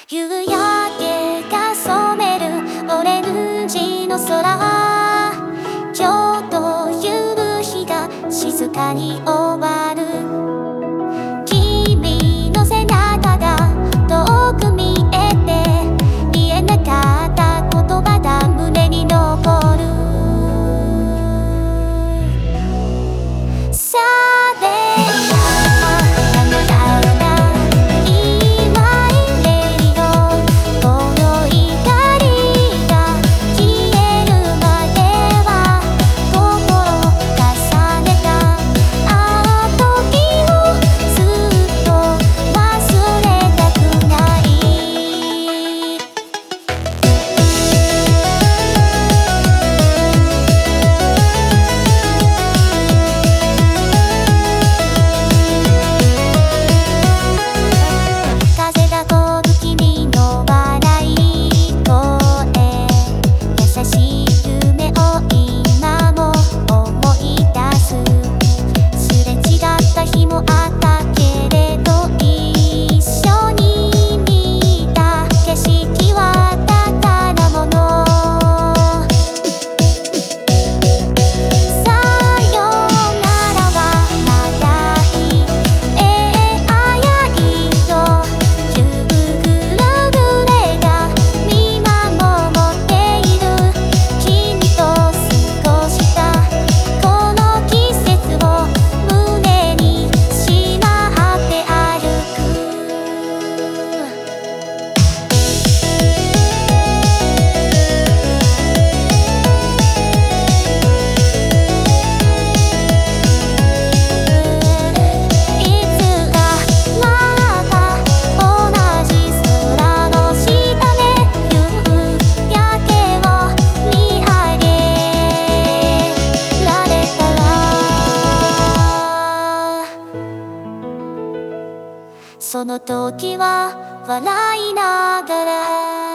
夕焼けが染めるオレンジの空、ちょうど夕日が静かに終わる。君の背中が遠く見えて、言えなかった言葉が胸に残る。さあねその時は笑いながら